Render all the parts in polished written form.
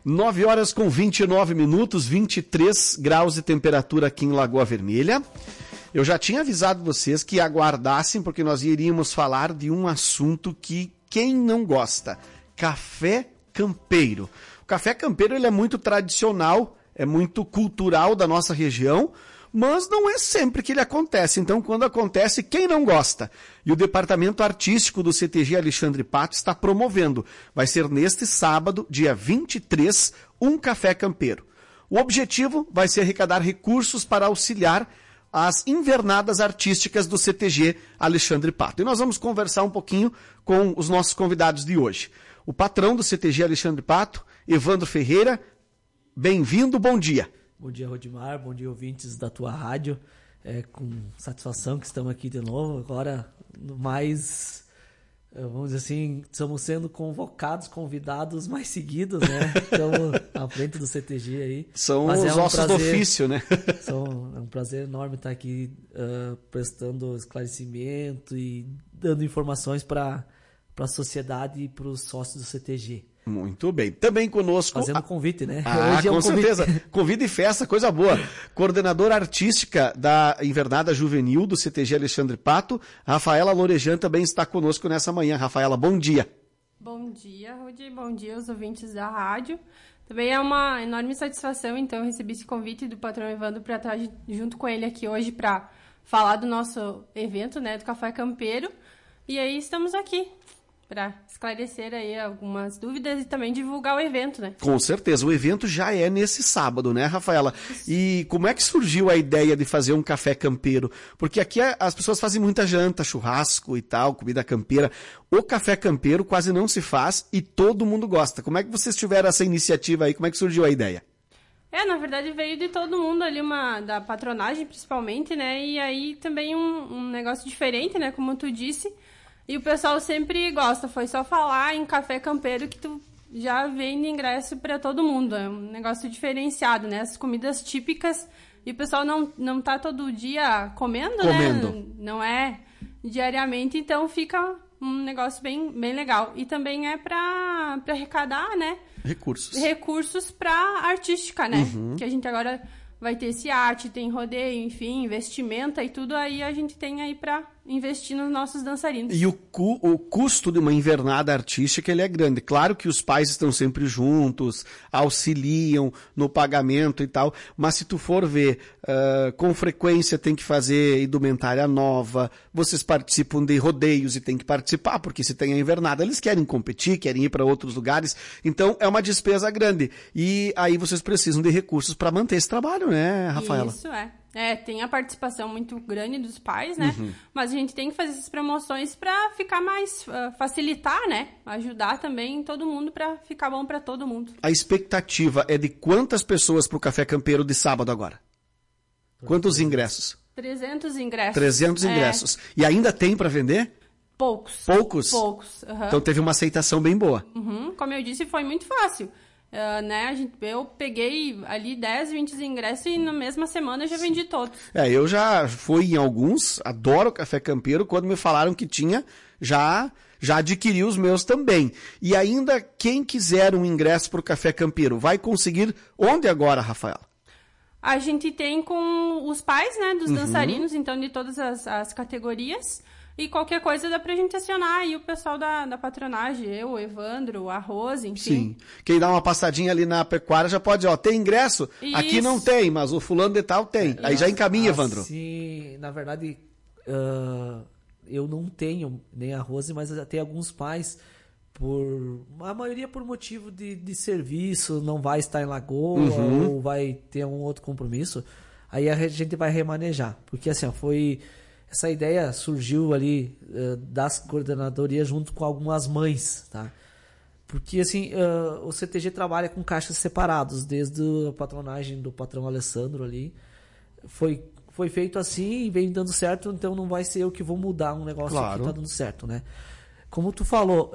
9 horas com 29 minutos, 23 graus de temperatura aqui em Lagoa Vermelha. Eu já tinha avisado vocês que aguardassem, porque nós iríamos falar de um assunto que quem não gosta, café campeiro. O café campeiro ele é muito tradicional, é muito cultural da nossa região, mas não é sempre que ele acontece. Então, quando acontece, quem não gosta? E o Departamento Artístico do CTG Alexandre Pato está promovendo. Vai ser neste sábado, dia 23, um café campeiro. O objetivo vai ser arrecadar recursos para auxiliar as invernadas artísticas do CTG Alexandre Pato. E nós vamos conversar um pouquinho com os nossos convidados de hoje. O patrão do CTG Alexandre Pato, Evandro Ferreira. Bem-vindo, bom dia. Bom dia, Rodimar. Bom dia, ouvintes da tua rádio. É com satisfação que estamos aqui de novo. Agora, mais, vamos dizer assim, estamos sendo convidados mais seguidos, né? Estamos à frente do CTG aí. São os ossos do ofício, né? É um prazer enorme estar aqui prestando esclarecimento e dando informações para a sociedade e para os sócios do CTG. Muito bem. Também conosco... Fazendo convite, né? Hoje com certeza. Convite e festa, coisa boa. Coordenadora artística da Invernada Juvenil do CTG Alexandre Pato, Rafaela Lorejan também está conosco nessa manhã. Rafaela, bom dia. Bom dia, Rudi. Bom dia aos ouvintes da rádio. Também é uma enorme satisfação, então, receber esse convite do patrão Evandro para estar junto com ele aqui hoje para falar do nosso evento, né, do Café Campeiro. E aí estamos aqui para esclarecer aí algumas dúvidas e também divulgar o evento, né? Com certeza, o evento já é nesse sábado, né, Rafaela? E como é que surgiu a ideia de fazer um café campeiro? Porque aqui as pessoas fazem muita janta, churrasco e tal, comida campeira. O café campeiro quase não se faz e todo mundo gosta. Como é que vocês tiveram essa iniciativa aí? Como é que surgiu a ideia? Na verdade veio de todo mundo ali, da patronagem principalmente, né? E aí também um negócio diferente, né? Como tu disse. E o pessoal sempre gosta, foi só falar em café campeiro que tu já vende ingresso para todo mundo. É um negócio diferenciado, né? As comidas típicas, e o pessoal não tá todo dia comendo, né? Não é diariamente, então fica um negócio bem, bem legal. E também é para arrecadar, né? Recursos para artística, né? Uhum. Que a gente agora vai ter esse arte, tem rodeio, enfim, investimento e tudo aí a gente tem aí para investir nos nossos dançarinos. E o custo de uma invernada artística ele é grande. Claro que os pais estão sempre juntos, auxiliam no pagamento e tal, mas se tu for ver, com frequência tem que fazer indumentária nova, vocês participam de rodeios e tem que participar, porque se tem a invernada, eles querem competir, querem ir para outros lugares, então é uma despesa grande. E aí vocês precisam de recursos para manter esse trabalho, né, Rafaela? Isso, tem a participação muito grande dos pais, né? Uhum. Mas a gente tem que fazer essas promoções para ficar mais, facilitar, né? Ajudar também todo mundo para ficar bom para todo mundo. A expectativa é de quantas pessoas para o Café Campeiro de sábado agora? Quantos ingressos? 300 ingressos. 300 ingressos. E ainda tem para vender? Poucos. Poucos? Poucos. Uhum. Então teve uma aceitação bem boa. Uhum. Como eu disse, foi muito fácil. Né? Eu peguei ali 10, 20 ingressos e na mesma semana eu já vendi todos. Eu já fui em alguns, adoro o Café Campeiro, quando me falaram que tinha, já adquiri os meus também. E ainda quem quiser um ingresso para o Café Campeiro, vai conseguir onde agora, Rafaela? A gente tem com os pais, né, dos dançarinos, então de todas as categorias. E qualquer coisa dá pra gente acionar aí o pessoal da patronagem, eu, o Evandro, a Rose, enfim. Sim. Quem dá uma passadinha ali na pecuária já pode, tem ingresso? Isso. Aqui não tem, mas o fulano de tal tem. Aí já encaminha, Evandro. Sim, na verdade, eu não tenho nem a Rose, mas tem alguns pais, a maioria por motivo de serviço, não vai estar em Lagoa ou vai ter um outro compromisso. Aí a gente vai remanejar, porque assim, essa ideia surgiu ali das coordenadorias junto com algumas mães, tá? Porque assim, o CTG trabalha com caixas separados, desde a patronagem do patrão Alessandro ali. Foi feito assim e vem dando certo, então não vai ser eu que vou mudar um negócio que tá dando certo, né? Como tu falou,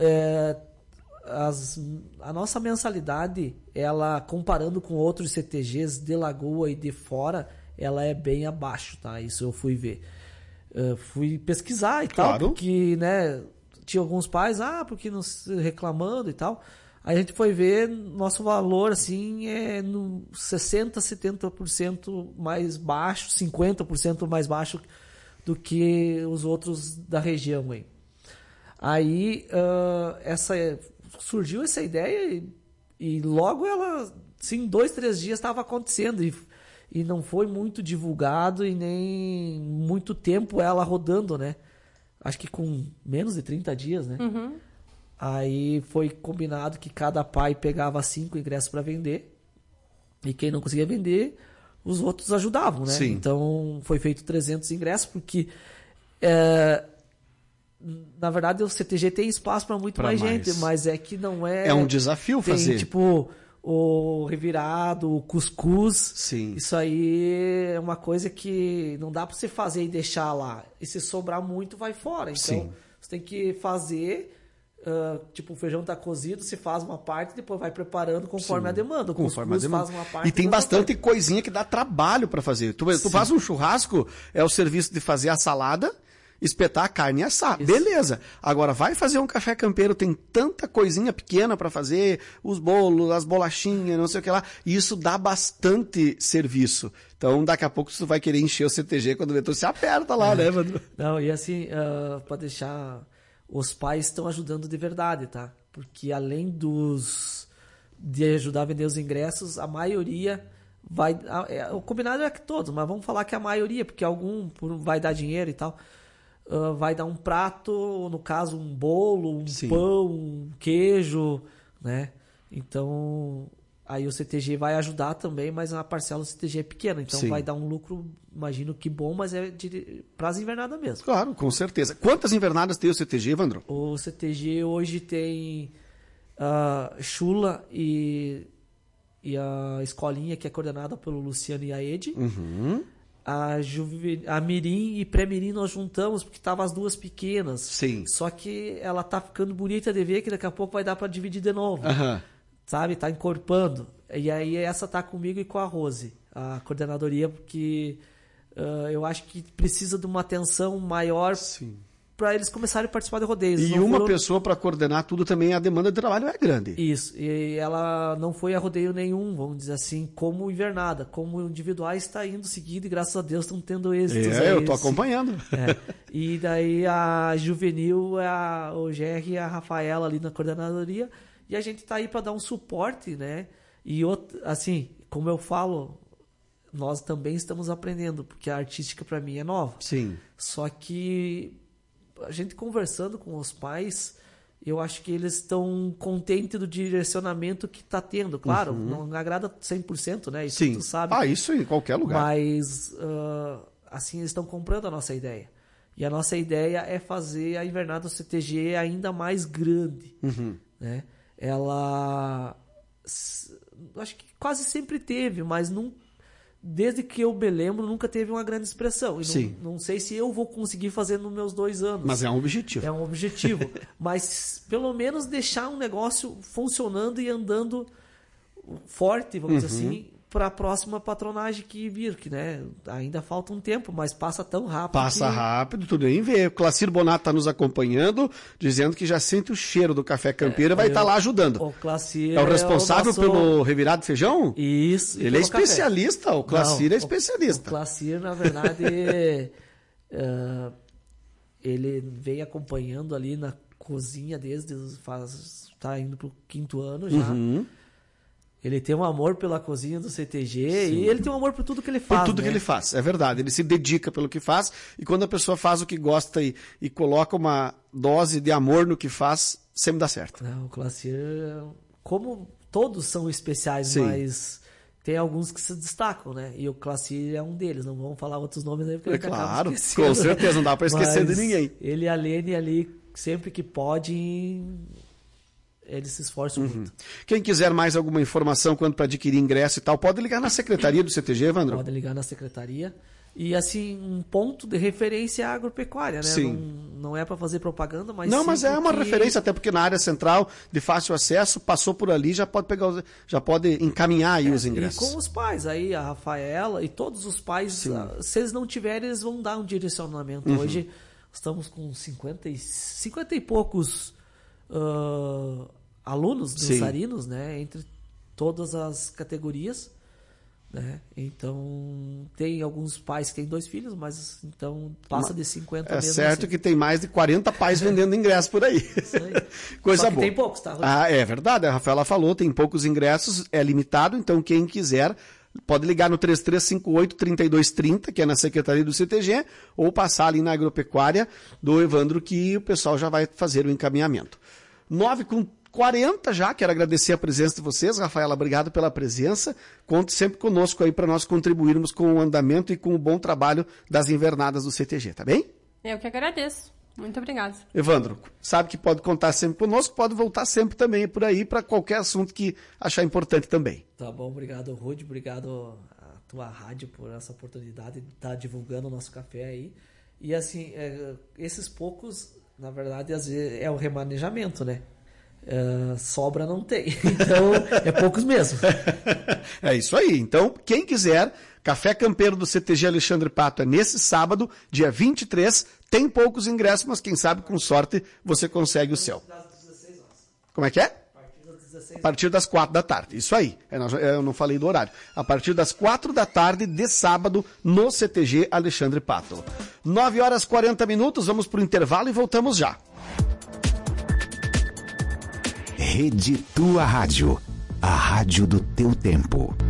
a nossa mensalidade, ela comparando com outros CTGs de Lagoa e de fora, ela é bem abaixo, tá? Isso eu fui ver. Fui pesquisar e tal, porque, né, tinha alguns pais, porque não reclamando e tal. Aí a gente foi ver, nosso valor assim é no 60%, 70% mais baixo, 50% mais baixo do que os outros da região aí. Aí surgiu essa ideia e logo ela, assim, 2, 3 dias estava acontecendo e não foi muito divulgado e nem muito tempo ela rodando, né? Acho que com menos de 30 dias, né? Uhum. Aí foi combinado que cada pai pegava 5 ingressos para vender e quem não conseguia vender, os outros ajudavam, né? Sim. Então foi feito 300 ingressos porque na verdade o CTG tem espaço para muito mais gente, mas é que não é... É um desafio fazer. Tem tipo o revirado, o cuscuz. Sim. Isso aí é uma coisa que não dá para você fazer e deixar lá. E se sobrar muito, vai fora. Então Sim. você tem que fazer... tipo, o feijão tá cozido, se faz uma parte e depois vai preparando conforme a demanda. O conforme a demanda. faz uma parte e tem bastante coisinha que dá trabalho para fazer. Tu faz um churrasco, é o serviço de fazer a salada, espetar a carne e assar. Isso. Beleza. Agora, vai fazer um café campeiro, tem tanta coisinha pequena para fazer, os bolos, as bolachinhas, não sei o que lá. E isso dá bastante serviço. Então, daqui a pouco tu vai querer encher o CTG quando tu se aperta lá, né, Evandro? Não, e assim, para deixar... Os pais estão ajudando de verdade, tá? Porque além de ajudar a vender os ingressos, a maioria vai... o combinado é que todos, mas vamos falar que a maioria, porque algum vai dar dinheiro e tal, vai dar um prato, no caso um bolo, um Sim. pão, um queijo, né? Então, aí o CTG vai ajudar também, mas a parcela do CTG é pequena, então Sim. vai dar um lucro, imagino que bom, mas é para as invernadas mesmo. Claro, com certeza. Quantas invernadas tem o CTG, Evandro? O CTG hoje tem Chula e a escolinha que é coordenada pelo Luciano e a Ed. Uhum. A Mirim e Pré-Mirim nós juntamos porque estavam as duas pequenas. Sim. Só que ela tá ficando bonita de ver que daqui a pouco vai dar para dividir de novo. Aham. Sabe? Tá encorpando. E aí essa tá comigo e com a Rose, a coordenadoria, porque eu acho que precisa de uma atenção maior para eles começarem a participar de rodeios. E uma pessoa para coordenar tudo também, a demanda de trabalho é grande. Isso, e ela não foi a rodeio nenhum, vamos dizer assim, como invernada, como individuais está indo seguindo e graças a Deus estão tendo êxitos. Eu tô acompanhando. E daí a juvenil, o GR e a Rafaela ali na coordenadoria, e a gente está aí para dar um suporte, né? E assim, como eu falo, nós também estamos aprendendo, porque a artística para mim é nova. Sim. Só que a gente conversando com os pais, eu acho que eles estão contentes do direcionamento que está tendo. Claro, não agrada 100%, né? Isso tu sabe. Isso em qualquer lugar. Mas, assim, eles estão comprando a nossa ideia. E a nossa ideia é fazer a invernada do CTG ainda mais grande. Né? Ela, acho que quase sempre teve, mas não... Desde que eu me lembro, nunca teve uma grande expressão. E não sei se eu vou conseguir fazer nos meus 2 anos. Mas é um objetivo. É um objetivo. Mas pelo menos deixar um negócio funcionando e andando forte, vamos dizer assim, para a próxima patronagem que vir, que, né, ainda falta um tempo, mas passa tão rápido. Passa rápido, tudo bem ver. O Clacir Bonato está nos acompanhando, dizendo que já sente o cheiro do café campeiro e vai estar lá ajudando. O Clacir é o responsável pelo revirado de feijão? Isso. Ele é especialista, o Clacir é especialista. O Clacir, na verdade, ele vem acompanhando ali na cozinha está indo pro 5º ano já. Ele tem um amor pela cozinha do CTG e ele tem um amor por tudo que ele faz. Por tudo que ele faz, é verdade. Ele se dedica pelo que faz e quando a pessoa faz o que gosta e coloca uma dose de amor no que faz, sempre dá certo. O Clacir, como todos são especiais, mas tem alguns que se destacam, né? E o Clacir é um deles. Não vamos falar outros nomes aí, porque a gente acaba esquecendo. Com certeza, não dá para esquecer de ninguém. Ele e a Lene ali, sempre que pode... Eles se esforçam muito. Quem quiser mais alguma informação quanto para adquirir ingresso e tal, pode ligar na secretaria do CTG, Evandro? Pode ligar na secretaria. E assim, um ponto de referência é a agropecuária, né? Sim. Não é para fazer propaganda, mas não, mas é uma referência, até porque na área central, de fácil acesso, passou por ali, já pode encaminhar aí os ingressos. E com os pais, aí a Rafaela e todos os pais, se eles não tiverem, eles vão dar um direcionamento. Hoje estamos com 50 e poucos alunos Sim. dançarinos, né? Entre todas as categorias, né? Então, tem alguns pais que têm 2 filhos, mas então passa de 50 É mesmo certo assim. que tem mais de 40 pais vendendo ingressos por aí. Isso aí. Coisa Só que boa. tem poucos, tá? Ah, é verdade. A Rafaela falou, tem poucos ingressos, é limitado, então quem quiser pode ligar no 3358-3230, que é na Secretaria do CTG, ou passar ali na agropecuária do Evandro, que o pessoal já vai fazer o encaminhamento. 9h40 já, quero agradecer a presença de vocês. Rafaela, obrigado pela presença. Conte sempre conosco aí para nós contribuirmos com o andamento e com o bom trabalho das invernadas do CTG, tá bem? Eu que agradeço. Muito obrigada. Evandro, sabe que pode contar sempre conosco, pode voltar sempre também por aí para qualquer assunto que achar importante também. Tá bom, obrigado, Rude, obrigado à tua rádio por essa oportunidade de estar divulgando o nosso café aí. E assim, esses poucos, na verdade, às vezes é o remanejamento, né? Sobra não tem, então é poucos mesmo. É isso aí. Então, quem quiser, Café Campeiro do CTG Alexandre Pato é nesse sábado, dia 23. Tem poucos ingressos, mas quem sabe com sorte você consegue o seu. Como é que é? A partir das 4 da tarde. Isso aí. Eu não falei do horário. A partir das 4 da tarde de sábado no CTG Alexandre Pato. 9h40, vamos para o intervalo e voltamos já. Rede Tua Rádio, a rádio do teu tempo.